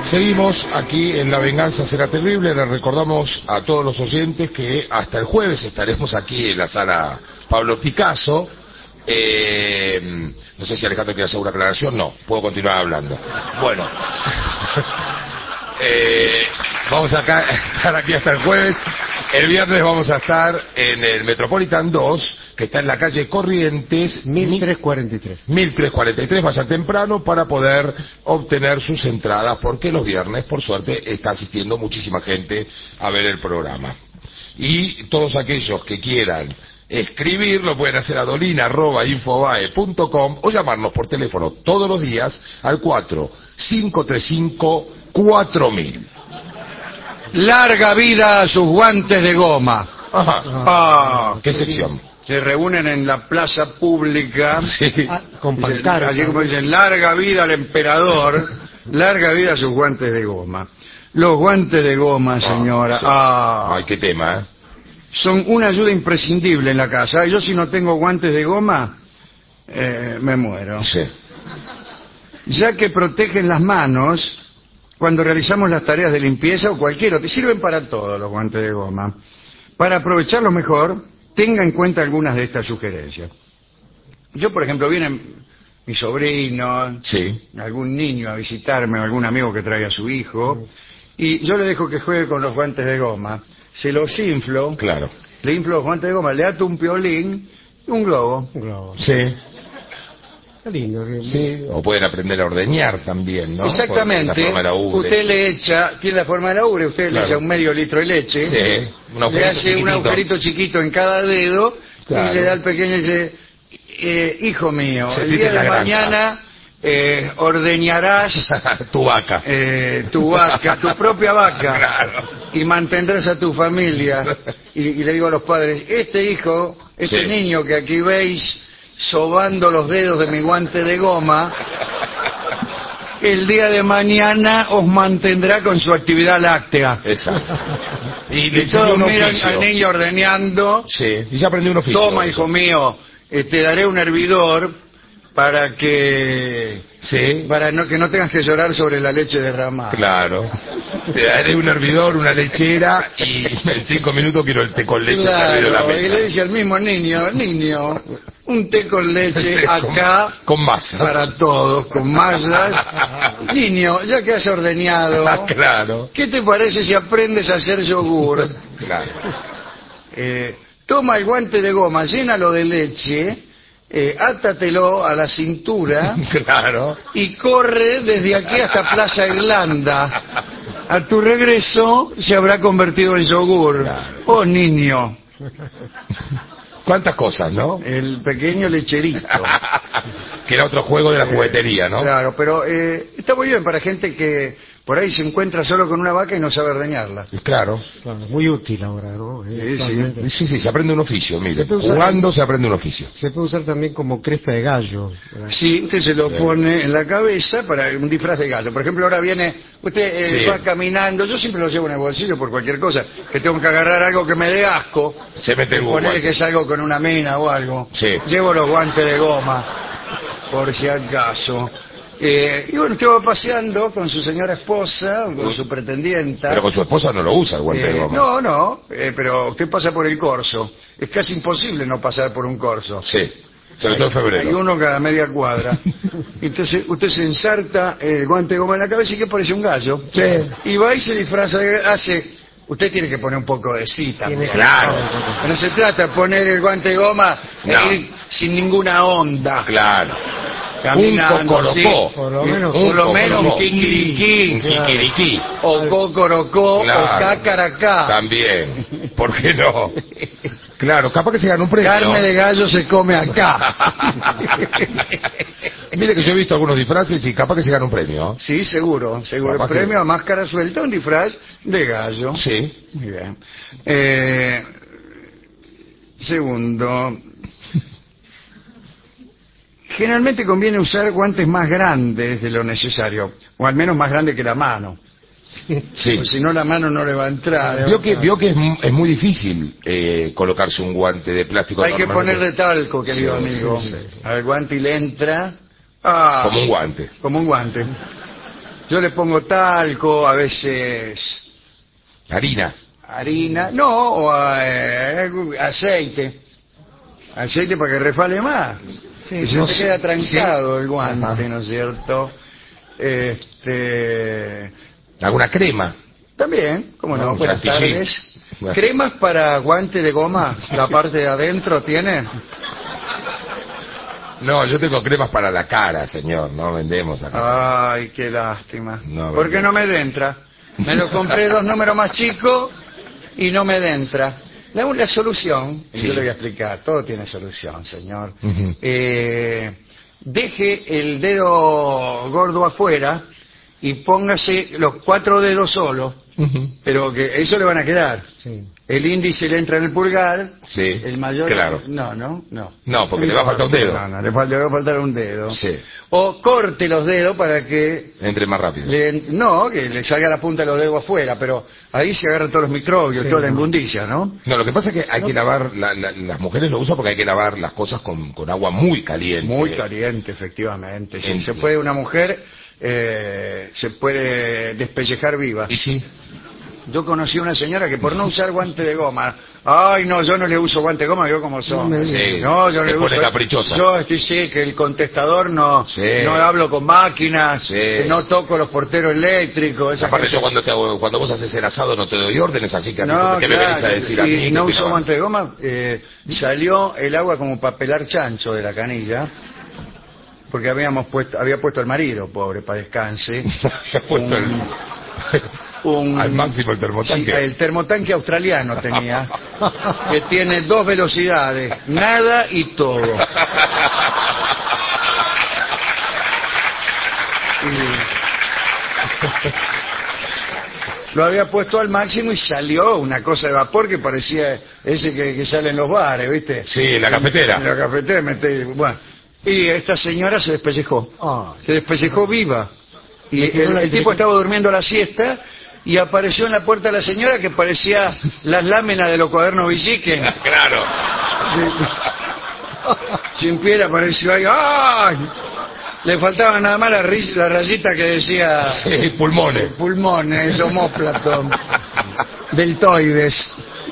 Seguimos aquí en La Venganza Será Terrible. Les recordamos a todos los oyentes que hasta el jueves estaremos aquí en la sala Pablo Picasso. No sé si Alejandro quiere hacer una aclaración. No, puedo continuar hablando. Bueno, vamos a estar aquí hasta el jueves. El viernes vamos a estar en el Metropolitan 2, que está en la calle Corrientes 1343. 1343, vayan temprano para poder obtener sus entradas, porque los viernes, por suerte, está asistiendo muchísima gente a ver el programa. Y todos aquellos que quieran escribir lo pueden hacer a dolina@infobae.com o llamarnos por teléfono todos los días al 4535-4000. Larga vida a sus guantes de goma. Ajá. ¿Qué sección? Se reúnen en la plaza pública. Sí. Con pancartas. Así como dicen, larga vida al emperador, larga vida a sus guantes de goma. Los guantes de goma, señora. Sí. Ay, qué tema, Son una ayuda imprescindible en la casa. Yo si no tengo guantes de goma, me muero. Sí. Ya que protegen las manos cuando realizamos las tareas de limpieza o cualquier otro. Sirven para todo los guantes de goma. Para aprovecharlo mejor, tenga en cuenta algunas de estas sugerencias. Yo, por ejemplo, vienen mis sobrinos, Sí. algún niño a visitarme, o algún amigo que traiga a su hijo, y yo le dejo que juegue con los guantes de goma. Se los inflo, Claro. le inflo los guantes de goma, le ato un piolín y un globo. Un globo. Sí. Qué lindo. Sí. O pueden aprender a ordeñar también, ¿no? Exactamente. Por la forma de la ubre. Usted le echa, tiene la forma de la ubre, usted Claro. le echa un medio litro de leche, Sí. Un le agujerito hace un chiquitito. agujerito chiquito en cada dedo Claro. y le da al pequeño y dice, hijo mío, Se el mete día en la de granja. mañana ordeñarás Tu vaca. tu vaca, tu propia vaca, Claro. y mantendrás a tu familia. Y le digo a los padres, este hijo, este Sí. niño que aquí veis sobando los dedos de mi guante de goma, el día de mañana os mantendrá con su actividad láctea. Exacto. Y le Y todos enseñó un miran oficio. al niño ordeñando. Sí. Y ya aprendió un oficio. Toma, hijo mío, te daré un hervidor para que Sí. que no tengas que llorar sobre la leche derramada. Claro. Te daré un hervidor, una lechera y en 5 minutos quiero el té con leche servido en la Claro, y mesa. le dice al mismo niño, un té con leche acá Con masas. para todos, con mallas. Niño, ya que has ordeñado, Claro. ¿qué te parece si aprendes a hacer yogur? Claro. Toma el guante de goma, llénalo de leche, átatelo a la cintura Claro. y corre desde aquí hasta Plaza Irlanda. A tu regreso se habrá convertido en yogur. Claro. Oh, niño, ¿Cuántas cosas, no? el pequeño lecherito. Que era otro juego de la juguetería, ¿no? Claro, pero está muy bien para gente que por ahí se encuentra solo con una vaca y no sabe ordeñarla. Claro. Claro, muy útil ahora, ¿no? Actualmente. Sí, se aprende un oficio, mire. Se puede usar Jugando se aprende un oficio. Se puede usar también como cresta de gallo. ¿verdad? Sí, usted se lo pone en la cabeza para un disfraz de gallo. Por ejemplo, ahora viene, usted Sí. va caminando, yo siempre lo llevo en el bolsillo por cualquier cosa, que tengo que agarrar algo que me dé asco, Se mete el ponerle guante. que es algo con una mina o algo. Sí. Llevo los guantes de goma, por si acaso. Y bueno, usted va paseando con su señora esposa, o con su pretendienta. Pero con su esposa no lo usa el guante de goma. No, pero usted pasa por el corso. Es casi imposible no pasar por un corso. Sí. Sobre todo en Hay febrero. uno cada media cuadra. Entonces usted se ensarta el guante de goma en la cabeza y que parece un gallo. Sí. Y va y se disfraza, usted tiene que poner un poco de cita. Tiene- Claro. No se trata de poner el guante de goma No. sin ninguna onda. Claro. Caminando, Un sí. cocorocó. Por lo menos- Por lo menos un cocorocó. kikiriki. Un kikiriki. O cocorocó, Claro. o cacaracá. También. ¿Por qué no? Claro, capaz que se gana un premio. Carne de gallo se come acá. Mire que yo he visto algunos disfraces y capaz que se gana un premio. Sí, seguro. Capaz El que- premio a máscara suelta, un disfraz de gallo. Sí. Muy bien. Segundo, generalmente conviene usar guantes más grandes de lo necesario, o al menos más grandes que la mano. Sí. Pues si no, la mano no le va a entrar. Vio que es muy difícil colocarse un guante de plástico. Hay que normalmente. ponerle talco, querido Sí, amigo, sí, al guante y le entra. Ah, Como un guante. como un guante. Yo le pongo talco, a veces harina, no, o aceite. Aceite para que refale más. Sí, y se te queda trancado el guante, ¿no es cierto? ¿Alguna crema? También, cómo no, buenas chantilly. tardes. ¿Cremas para guante de goma? ¿La parte de adentro tiene? No, yo tengo cremas para la cara, señor. No vendemos acá. Ay, qué lástima. No, ¿Por qué no me entra? Me lo compré 2 números más chicos y no me entra. La solución, Sí. yo le voy a explicar, todo tiene solución, señor. Ujú. Deje el dedo gordo afuera y póngase los 4 dedos solos, pero que eso le van a quedar. Sí. El índice le entra en el pulgar, Sí, el mayor... claro. No. No, porque le va a faltar un dedo. No, le va a faltar un dedo. Sí. O corte los dedos para que Entre más rápido. que le salga la punta de los dedos afuera, pero ahí se agarran todos los microbios, Sí, toda la no. inmundicia, ¿no? No, lo que pasa es que hay que lavar, las mujeres lo usan porque hay que lavar las cosas con agua muy caliente. Muy caliente, efectivamente. Sí, En- se puede, una mujer se puede despellejar viva. Y sí. Yo conocí una señora que por no usar guante de goma, ay no, yo no le uso guante de goma, yo como son. Sí. No, yo no Se le pone uso. caprichosa. Yo estoy sí que el contestador no hablo con máquinas, Sí. no toco los porteros eléctricos. Esa Aparte gente- yo cuando vos haces el asado no te doy órdenes, así que No, ¿qué me venís a decir a mí? y no Que usó te- guante de goma, salió el agua como para pelar chancho de la canilla, porque había puesto el marido, pobre, para descanse. Has puesto al máximo el termotanque. Sí, el termotanque australiano tenía, que tiene 2 velocidades, nada y todo. Lo había puesto al máximo y salió una cosa de vapor que parecía ese que sale en los bares, ¿viste? Sí, en la cafetera. En la cafetera, bueno. Y esta señora se despellejó. Ah, Se despellejó viva. Y Le quedó la el tipo estaba durmiendo la siesta y apareció en la puerta la señora que parecía las láminas de los cuadernos Villiquen. Claro. Sin piel apareció ahí. ¡Ay! Le faltaba nada más la rayita que decía Sí, pulmones. pulmones, omóplato, deltoides.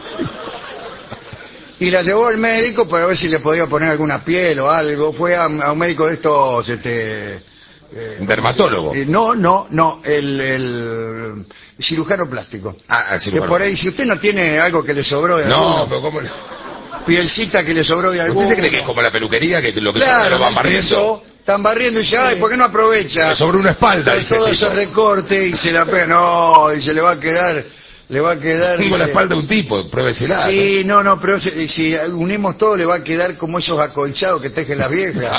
Y la llevó al médico para ver si le podía poner alguna piel o algo. Fue a un médico de estos... Dermatólogo. No, el cirujano plástico. El Que cirujano. por ahí, si usted no tiene algo que le sobró de No, alguno, pero ¿cómo le... pielcita que le sobró de alguno... ¿Usted se cree que es como la peluquería, que lo que sobra Claro, lo van barriendo? eso, están barriendo y dice, ay, ¿por qué no aprovecha? Me sobró una espalda, Con dice todo el ese tipo. recorte y se la pega, no, y se le va a quedar... Tengo la dice, espalda de un tipo, pruébesela. Sí, no, pero si unimos todo le va a quedar como esos acolchados que tejen las viejas.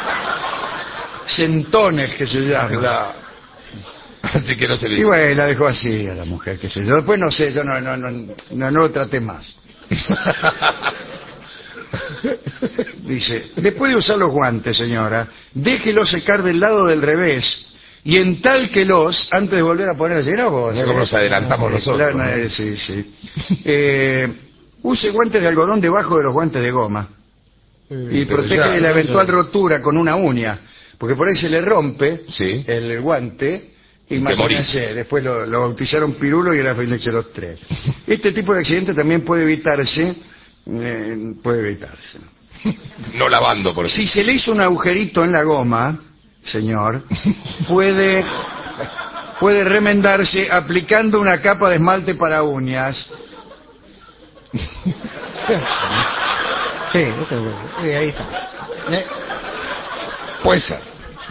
Centones que se llaman. Así que no se le Y bueno, la dejó así a la mujer, qué sé yo. Después no sé, yo no lo traté más. Dice, después de usar los guantes, señora, déjelos secar del lado del revés y entálquelos antes de volver a ponerlos. Mira vos. Mira cómo nos adelantamos nosotros, Claro, ¿no? sí. Use guantes de algodón debajo de los guantes de goma y pero protege ya, de la eventual rotura con una uña, porque por ahí se le rompe Sí. el guante. te Imagínense, después lo bautizaron Pirulo y era Felice los 3. Este tipo de accidente también puede evitarse. No lavando, por Si ejemplo. se le hizo un agujerito en la goma, señor, puede remendarse aplicando una capa de esmalte para uñas. sí, eso es bueno. Ahí está. Puede ser.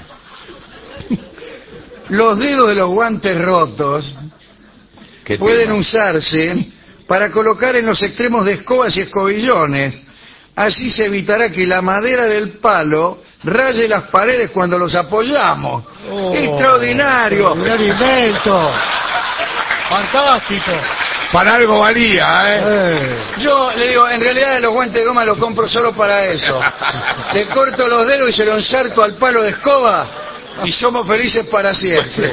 Los dedos de los guantes rotos ¿Qué pueden tema? usarse para colocar en los extremos de escobas y escobillones. Así se evitará que la madera del palo raye las paredes cuando los apoyamos. Oh, ¡Extraordinario! extraordinario invento. Fantástico. Para algo valía, ¿eh? Yo le digo, en realidad los guantes de goma los compro solo para eso. Le corto los dedos y se los ensarto al palo de escoba y somos felices para siempre.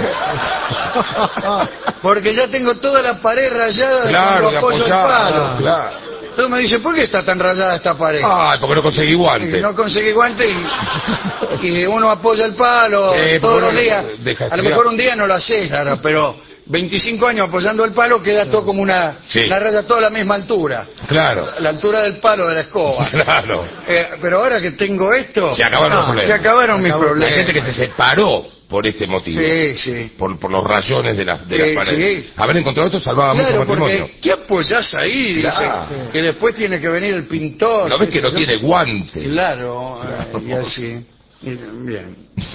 Porque ya tengo toda la pared rayada de Claro, cuando de apoyo el apoyar, palo. claro. Entonces me dice, ¿por qué está tan rayada esta pared? Ay, porque no conseguí guante. Y no conseguí guante y uno apoya el palo Sí, todos los porque días. deja A lo estudiar. mejor un día no lo haces, claro, pero 25 años apoyando el palo queda todo como una raya toda a la misma altura. Claro. La altura del palo de la escoba. Claro. Pero ahora que tengo esto, Se acabaron los problemas. se acabaron mis La problemas. gente que se separó por este motivo. Sí, sí. Por los rayones de las Sí, paredes. sí. Haber encontrado esto salvaba mucho Claro, matrimonio. porque ¿qué apoyás ahí? Dice, Claro. que después tiene que venir el pintor. ¿No ves que qué no sé yo. tiene guante? Claro, y así. Bien.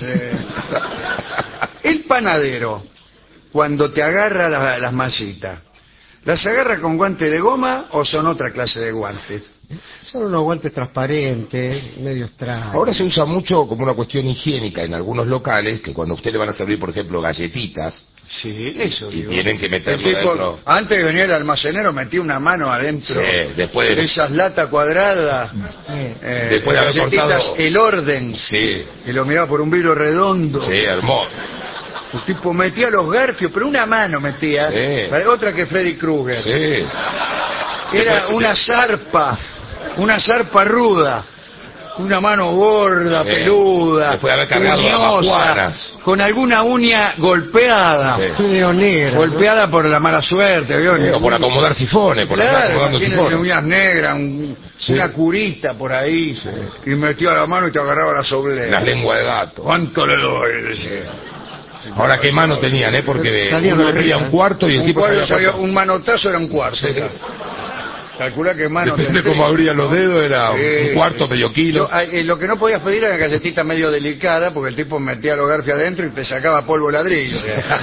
El panadero, cuando te agarra las masitas, ¿las agarra con guante de goma o son otra clase de guantes? Son unos guantes transparentes, medio extraños. Ahora se usa mucho como una cuestión higiénica en algunos locales, que cuando a usted le van a servir, por ejemplo, galletitas, Sí, eso y digo. tienen que meterlo El tipo, dentro. antes de venir el almacenero, metía una mano adentro Sí, después de- de esas latas cuadradas. Después de haber galletitas cortado- El Orden. Sí, Y lo miraba por un vidrio redondo. sí, hermoso. El tipo metía los garfios, pero una mano metía. Sí. Otra que Freddy Krueger. Sí. Era una zarpa ruda. Una mano gorda, Sí. peluda, Después de haber cargado las uñosa, majuanas. con alguna uña golpeada. Sí. Medio negra, Golpeada por la mala suerte, ¿vio? O por acomodar sifones, por andar Claro, acomodando tiene sifones. uñas negras, Sí. una curita por ahí, y metía la mano y te agarraba la Las soblera. lenguas de gato. ¿Cuánto le doy? Decía. Ahora qué mano tenían, Porque Salían uno los abría ricos, un cuarto y el Un, tipo cuarto, sabía un manotazo era un cuarto. Sí. Calcula que mano Depende tendría, cómo abría los ¿no? dedos, era un cuarto, medio kilo. Lo que no podías pedir era galletita medio delicada, porque el tipo metía los garfios adentro y te sacaba polvo ladrillo.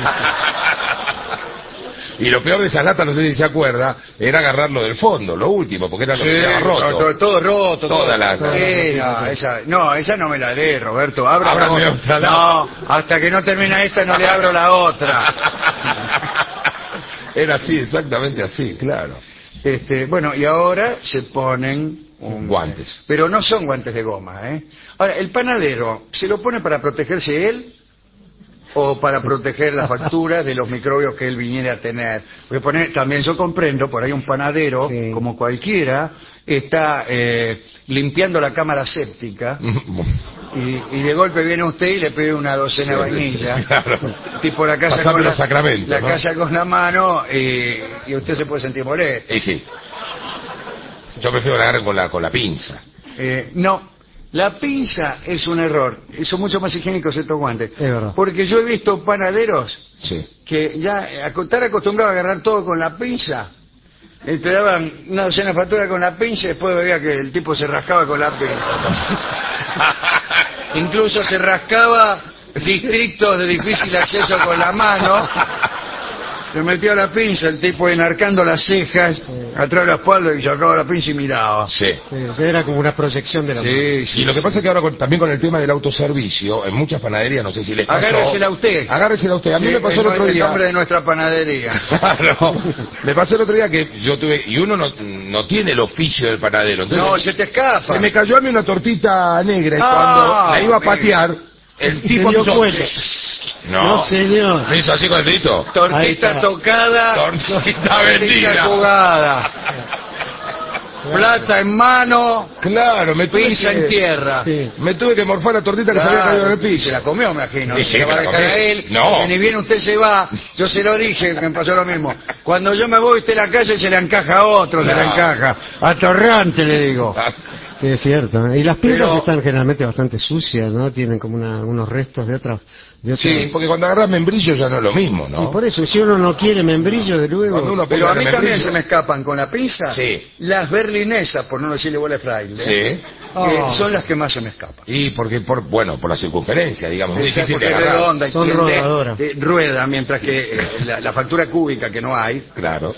Y lo peor de esas latas, no sé si se acuerda, era agarrarlo del fondo, lo último, porque era lo que quedaba roto. todo roto. Toda la- esa no me la dé, Roberto. Ábrame otra lata. No, hasta que no termina esta no le abro la otra. Era así, exactamente así, claro. Bueno, y ahora se ponen Guantes. pero no son guantes de goma, ¿eh? Ahora, el panadero, ¿se lo pone para protegerse él o para proteger las facturas de los microbios que él viniera a tener? También yo comprendo, por ahí un panadero, Sí. como cualquiera, está limpiando la cámara séptica y de golpe viene usted y le pide una docena de vainillas. Claro. Tipo la casa Pasame con los sacramentos, la ¿no? casa con la mano y usted se puede sentir molesto. Y sí. Yo prefiero que la agarren con la pinza. No, la pinza es un error. Son mucho más higiénicos estos guantes. Es verdad. Porque yo he visto panaderos Sí. que ya estar acostumbrados a agarrar todo con la pinza, te daban una docena de facturas con la pinza y después veía que el tipo se rascaba con la pinza. Incluso se rascaba distritos de difícil acceso con la mano. Le metía la pinza, el tipo enarcando las cejas, atrás de la espalda y sacaba la pinza y miraba. Sí. Sí, era como una proyección de la mano. Sí, sí, Y lo que sí. pasa es que ahora también con el tema del autoservicio, en muchas panaderías, no sé si les pasó. Agárresela usted. Agárresela usted. A mí Sí, me pasó el otro el día. nombre de nuestra panadería. Claro. Me pasó el otro día que yo tuve, y uno no tiene el oficio del panadero. Entonces, No, se te escapa. se me cayó a mí una tortita negra y Ah, cuando la iba a mira. patear, el Se tipo dio hizo- cuenta. No, No, señor. me hizo así con el dedito. Ahí Tortita está. tocada, Tortita vendida. jugada. Plata en mano, Claro, me tuve pinza que, en tierra. Sí. me tuve que morfar la tortita que se había caído en el piso. Se la comió, me imagino. Sí, Se sí, la va a me la dejar a comí. él. No. Que ni bien usted se va. Yo se lo dije, me pasó lo mismo. Cuando yo me voy, usted a la calle se le encaja a otro, se No. le encaja. Atorrante, le digo. Sí, es cierto. Y las pinzas Pero- están generalmente bastante sucias, ¿no? Tienen como unos restos de otras. Sí, porque cuando agarras membrillo ya no es lo mismo, Y ¿no? por eso, si uno no quiere membrillo, de luego. Cuando uno Pero a mí Póngale también membrillo. se me escapan con la pinza. Sí. Las berlinesas, por no decirle bola de fraile. Sí. Oh. Son las que más se me escapan. Y porque, por la circunferencia, digamos, muy difícil Porque de es agarrar. redonda y Son tiende, rodadoras. rueda, mientras que la factura cúbica que no hay Claro.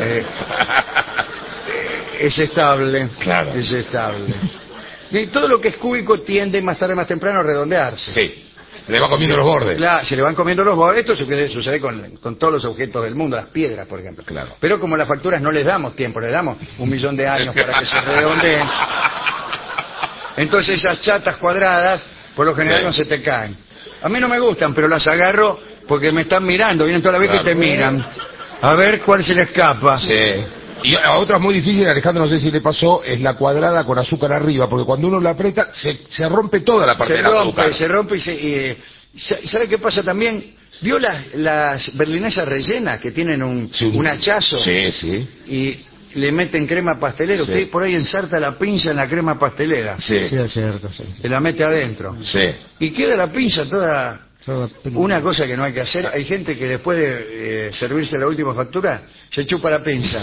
es estable. Claro. Es estable. Y todo lo que es cúbico tiende más tarde más temprano a redondearse. Sí. Se le va comiendo los bordes. Se le van comiendo los bordes. Esto sucede con todos los objetos del mundo, las piedras, por ejemplo. Claro. Pero como las facturas no les damos tiempo, les damos 1.000.000 de años para que se redondeen. Entonces esas chatas cuadradas, por lo general Sí. no se te caen. A mí no me gustan, pero las agarro porque me están mirando. Vienen toda la vez Claro. que te miran. A ver cuál se le escapa. Sí. Y a otra muy difícil, Alejandro, no sé si le pasó, es la cuadrada con azúcar arriba, porque cuando uno la aprieta, se rompe toda la parte del azúcar. Se rompe y ¿sabe qué pasa también? ¿Vio las berlinesas rellenas que tienen un hachazo? Sí, sí. Y le meten crema pastelera. Sí. Usted por ahí ensarta la pinza en la crema pastelera. Sí. Sí, es cierto, sí. Se la mete adentro. Sí. Y queda la pinza toda... Toda- Una cosa que no hay que hacer, hay gente que después de servirse la última factura, se chupa la pinza.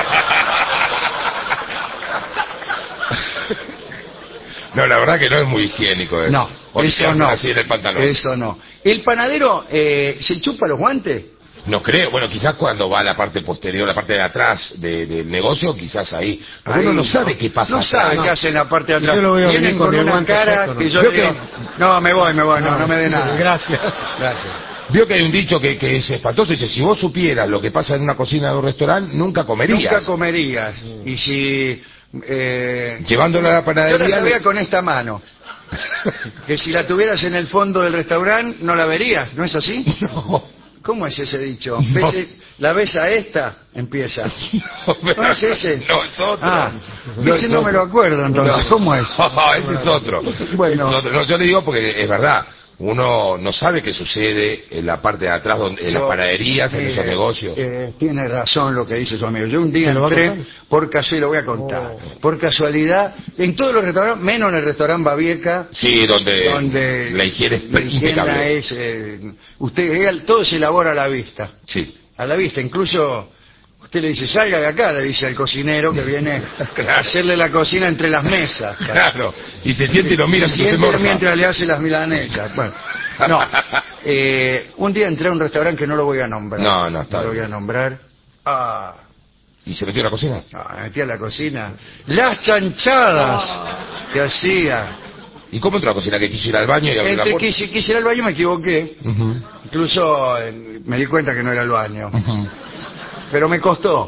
No, la verdad que no es muy higiénico eso. No, O se eso hacen no. así en el pantalón. Eso no. ¿El panadero se chupa los guantes? No creo, bueno, quizás cuando va a la parte posterior, la parte de atrás del negocio, quizás ahí. Pero uno no sabe qué pasa No atrás. sabe qué hace en la parte de atrás. Yo lo veo Vienen venir con con el una guante cara puesto, que ¿no? yo Creo digo, no, me voy, no me dé sí, nada. gracias. Gracias. Vio que hay un dicho que es espantoso, dice, si vos supieras lo que pasa en una cocina de un restaurante, nunca comerías. Nunca comerías. Y si... Llevándola a la yo panadería... la sabía con esta mano. Que si la tuvieras en el fondo del restaurante, no la verías, ¿no es así? No. ¿Cómo es ese dicho? No. ¿La ves a esta? Empieza. pero- ¿No es ese? No, es otro. Ah, No, ese es no otro. me lo acuerdo entonces. No. ¿Cómo es? No, ese es otro. Bueno. Es otro. No, yo le digo porque es verdad. Uno no sabe qué sucede en la parte de atrás, en las panaderías, en esos negocios. Tiene razón lo que dice su amigo. Yo un día ¿Se lo va a entré, contar? por casualidad, lo voy a contar. Por casualidad, en todos los restaurantes, menos en el restaurante Babieca, Sí, donde la higiene es higiene impecable. es, todo se elabora a la vista. Sí. A la vista, incluso usted le dice, salga de acá, le dice al cocinero que viene a hacerle la cocina entre las mesas. Claro. Y se siente y lo mira Se si usted siente morfa. mientras le hace las milanesas. Bueno, no. Un día entré a un restaurante que no lo voy a nombrar. No, está lo bien. voy a nombrar. Ah, ¿Y se metió a la cocina? me metí a la cocina. Las chanchadas que hacía. ¿Y cómo entró a la cocina? ¿Que quiso ir al baño y abrir la Entre puerta? quise ir al baño me equivoqué. Ujú, Incluso me di cuenta que no era el baño. ujú. Pero me costó.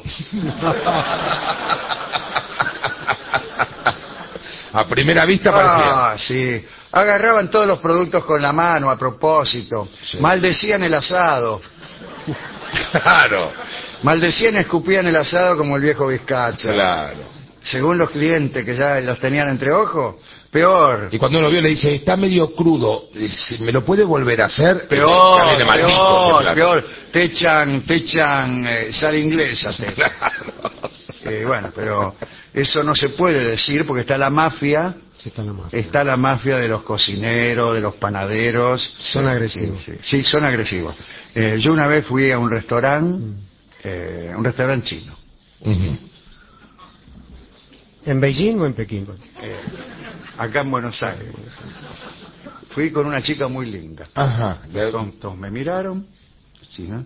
A primera vista parecía. Ah, sí. Agarraban todos los productos con la mano a propósito. Sí. Maldecían el asado. Claro, Maldecían y escupían el asado como el viejo Vizcacha. claro. Según los clientes que ya los tenían entre ojos, peor. Y cuando uno vio le dice, está medio crudo, ¿me lo puede volver a hacer? Ya Peor, viene maldito ese peor, plato. peor. Te echan sal inglesa. Claro. Bueno, pero eso no se puede decir porque está la mafia. Sí, está la mano. Está la mafia de los cocineros, de los panaderos. Son agresivos. Sí, son agresivos. Yo una vez fui a un restaurante chino. Ujú. ¿En Beijing o en Pekín? Acá en Buenos Aires. Fui con una chica muy linda. Ajá. Todos me miraron. China.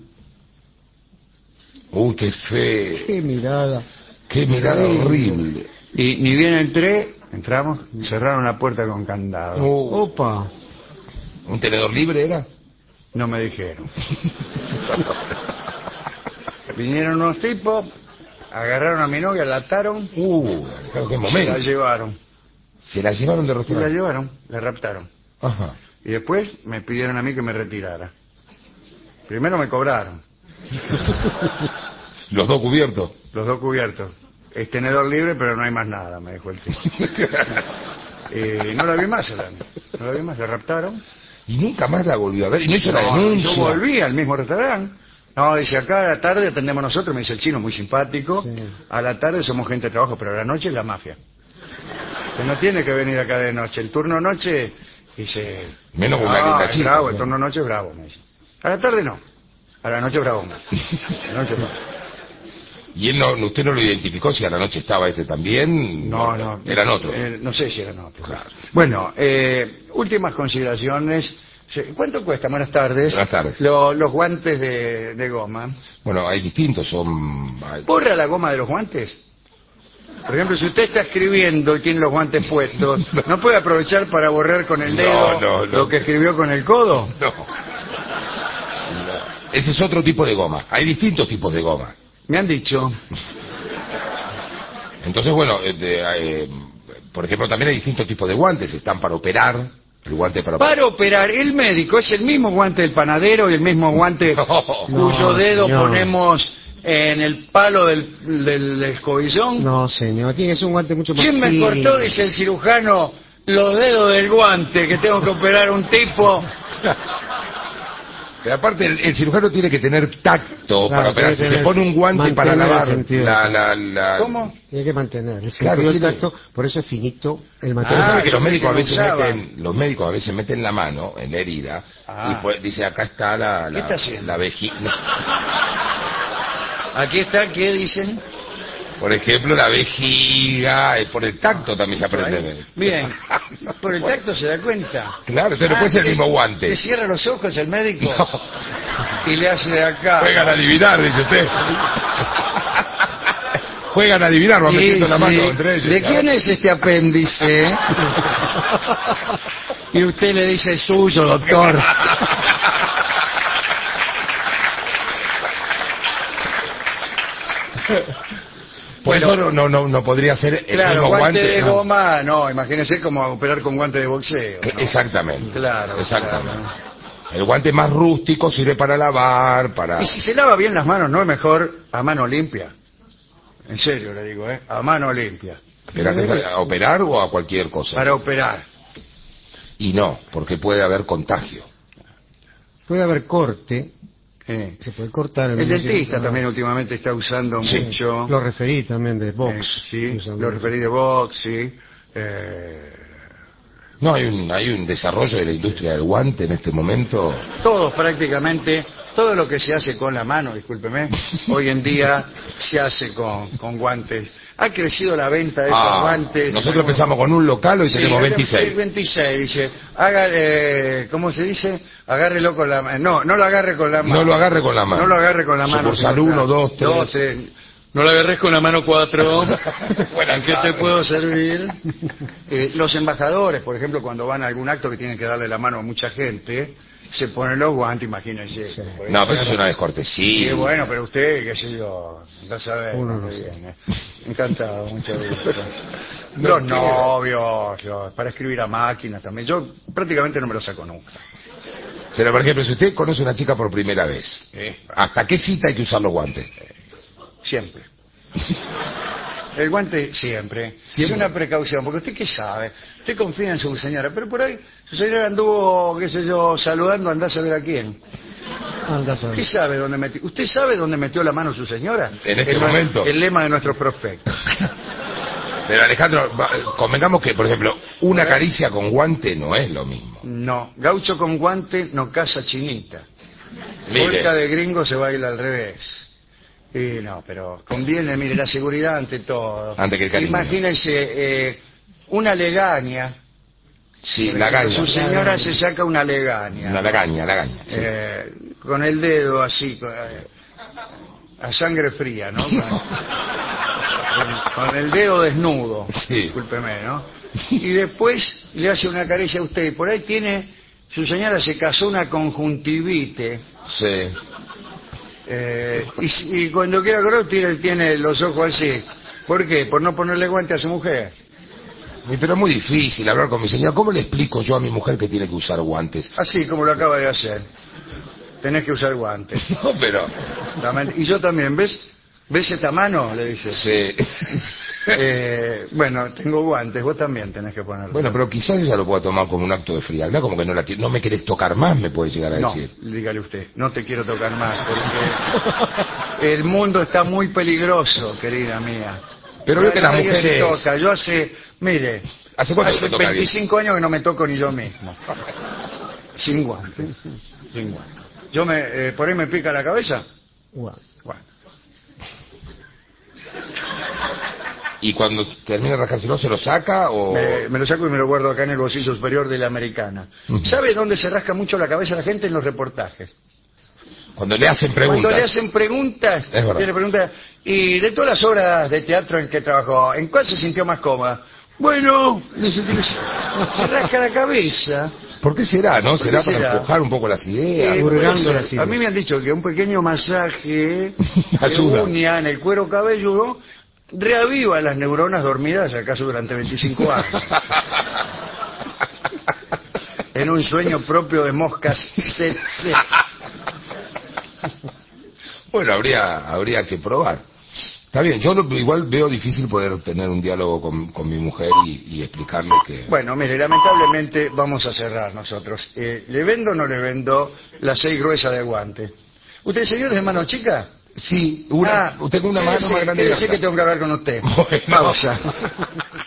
Uy, qué feo. Qué mirada. Qué mirada horrible. Y ni bien entramos, cerraron la puerta con candado. Opa. ¿Un tenedor libre era? No me dijeron. Vinieron unos tipos, agarraron a mi novia, la ataron, Qué se la momento. llevaron. Se la llevaron de Y la restaurante. llevaron, la raptaron. Ajá. Y después me pidieron a mí que me retirara. Primero me cobraron, Los dos cubiertos. los dos cubiertos. Es tenedor libre, pero no hay más nada, me dijo el tipo. No la vi más, no la vi más, la raptaron. Y nunca más la volvió a ver. Y no hizo la denuncia. Yo volví al mismo restaurante. No, dice, acá a la tarde atendemos nosotros, me dice el chino, muy simpático. Sí. A la tarde somos gente de trabajo, pero a la noche es la mafia. Que no tiene que venir acá de noche. El turno noche, dice... Menos con una linda es chica. bravo, el turno noche es bravo, me dice. A la tarde no. A la noche es bravo, me dice. A la noche es bravo. Y él no, usted no lo identificó si a la noche estaba este también. No. Eran otros. No sé si eran otros. Claro. Bueno, últimas consideraciones. ¿Cuánto cuesta? Buenas tardes. Buenas tardes. Los guantes de goma. Bueno, hay distintos, son... ¿Borra la goma de los guantes? Por ejemplo, si usted está escribiendo y tiene los guantes puestos, ¿no puede aprovechar para borrar con el dedo No. lo que escribió con el codo? No. Ese es otro tipo de goma. Hay distintos tipos de goma. Me han dicho. Entonces, bueno, por ejemplo, también hay distintos tipos de guantes. Están para operar, el guante Para operar, el médico es el mismo guante del panadero y el mismo guante No, cuyo dedo señor. ponemos en el palo del escobillón? No, señor, tiene que ser un guante mucho más ¿Quién me fino. cortó, dice el cirujano, los dedos del guante que tengo que operar a un tipo? Pero aparte el cirujano tiene que tener tacto Claro, para operar. Si tiene que se pone un guante para mantener el lavar sentido. ¿Cómo? Tiene que mantener el Claro, sentido del tiene- tacto, por eso es finito el Usted material. sabe que yo creí que lo usaban. los médicos a veces meten la mano en la herida Ah. y pues dice acá está ¿Qué está haciendo? la vejiga. Aquí está, ¿qué dicen? Por ejemplo, la vejiga, por el tacto también se aprende. Bien, por el tacto se da cuenta. Claro, entonces no puede ser el mismo guante. Le cierra los ojos el médico y le hace de acá. Juegan a adivinar, dice usted. Juegan a adivinar, van Sí, metiendo la mano sí. entre ellos. ¿De quién es este apéndice? Y usted le dice suyo, doctor. Por Bueno, eso no podría ser el Claro, mismo guante de ¿no? goma, no, imagínese como operar con guante de boxeo. ¿no? Exactamente. Claro, Exactamente. El guante más rústico sirve para lavar, para... Y si se lava bien las manos, ¿no es mejor a mano limpia? En serio le digo, ¿eh? A mano limpia. ¿Pero a operar o a cualquier cosa? Para operar. Y no, porque puede haber contagio. Puede haber corte, Sí. se puede cortar. El mismo dentista cirujano. también últimamente está usando Sí. mucho. Lo referí también de box. Sí, Usan lo mucho. referí de box, sí. No, hay un desarrollo de la industria del guante en este momento. Todos prácticamente, todo lo que se hace con la mano, discúlpeme, hoy en día se hace con guantes. Ha crecido la venta de estos guantes. Nosotros empezamos con un local, hoy Sí, tenemos 26. 26, dice. ¿Cómo se dice? Agárrelo con la mano. No lo agarre con la mano. No lo agarre con la mano. No lo agarre con la mano. Sucursal señor. 1, 2, 3. 12. No lo agarres con la mano 4. Buenas ¿En qué te tardes. puedo servir? Los embajadores, por ejemplo, cuando van a algún acto que tienen que darle la mano a mucha gente, se ponen los guantes, imagínense. Sí. No, pero eso es una descortesía. Sí, bueno, pero usted, qué sé yo, ya sabe. Uno no qué sabe. bien, Encantado, mucho gusto. No Los quiero. novios, para escribir a máquinas también. Yo prácticamente no me lo saco nunca. Pero, por ejemplo, si usted conoce a una chica por primera vez, ¿hasta qué cita hay que usar los guantes? Siempre. El guante siempre. Siempre. Es una precaución, porque usted qué sabe. Usted confía en su señora, pero por ahí su señora anduvo, qué sé yo, saludando, andá a saber a quién. Anda a saber. ¿Qué sabe dónde metió? ¿Usted sabe dónde metió la mano su señora? En este El momento. El lema de nuestros prospectos. Pero, Alejandro, convengamos que, por ejemplo, una caricia con guante no es lo mismo. No, gaucho con guante no caza chinita. Mire. Polka de gringo se baila al revés. Y no, pero conviene, mire, la seguridad ante todo. Ante que el cariño. Imagínense una legaña. Sí, Por la ejemplo, gaña. Su señora se saca una legaña. La gaña. Sí. Con el dedo así, a sangre fría, ¿no? Con el dedo desnudo. Sí. Discúlpeme, ¿no? Y después le hace una caricia a usted. Y por ahí su señora se casó una conjuntivite. Sí. Y cuando quiera correr tiene los ojos así. ¿Por qué? Por no ponerle guante a su mujer. Pero es muy difícil hablar con mi señora. ¿Cómo le explico yo a mi mujer que tiene que usar guantes? Así como lo acaba de hacer. Tenés que usar guantes. No, pero... Y yo también, ¿ves? ¿Ves esta mano? Le dice. Sí. Bueno, tengo guantes, vos también tenés que ponerlo. Bueno, pero quizás ella lo pueda tomar como un acto de frialdad, como que no me querés tocar más, me puede llegar a No, decir. dígale usted, no te quiero tocar más, porque el mundo está muy peligroso, querida mía. Pero Ya veo que las nadie se mujeres... toca. Yo mire, ¿Hace cuánto que te toca 25 años que no me toco ni yo mismo. Sin guantes. Sin guantes. Yo por ahí me pica la cabeza. Guau. Bueno, ¿Y cuando termina de rascárselo se lo saca o...? me lo saco y me lo guardo acá en el bolsillo superior de la americana. ¿Sabe dónde se rasca mucho la cabeza la gente? En los reportajes. Cuando le hacen preguntas. Cuando le hacen preguntas, Es verdad. le preguntan, y de todas las obras de teatro en que trabajó, ¿en cuál se sintió más cómoda? Bueno, se rasca la cabeza. ¿Por qué será, no? ¿Por ¿Será qué para será? empujar un poco las ideas? Hurgando puede ser. las ideas. A mí me han dicho que un pequeño masaje de Ayuda. uña en el cuero cabelludo reaviva las neuronas dormidas, acaso durante 25 años. En un sueño propio de moscas tsetse. Bueno, habría que probar. Está bien, yo igual veo difícil poder tener un diálogo con mi mujer y explicarle que... Bueno, mire, lamentablemente vamos a cerrar nosotros. ¿Le vendo o no le vendo la 6 gruesa de guante? ¿Usted, señor, es de mano chica? Sí, tengo una mano más grande. Quédese que tengo que hablar con usted. Bueno. Pausa.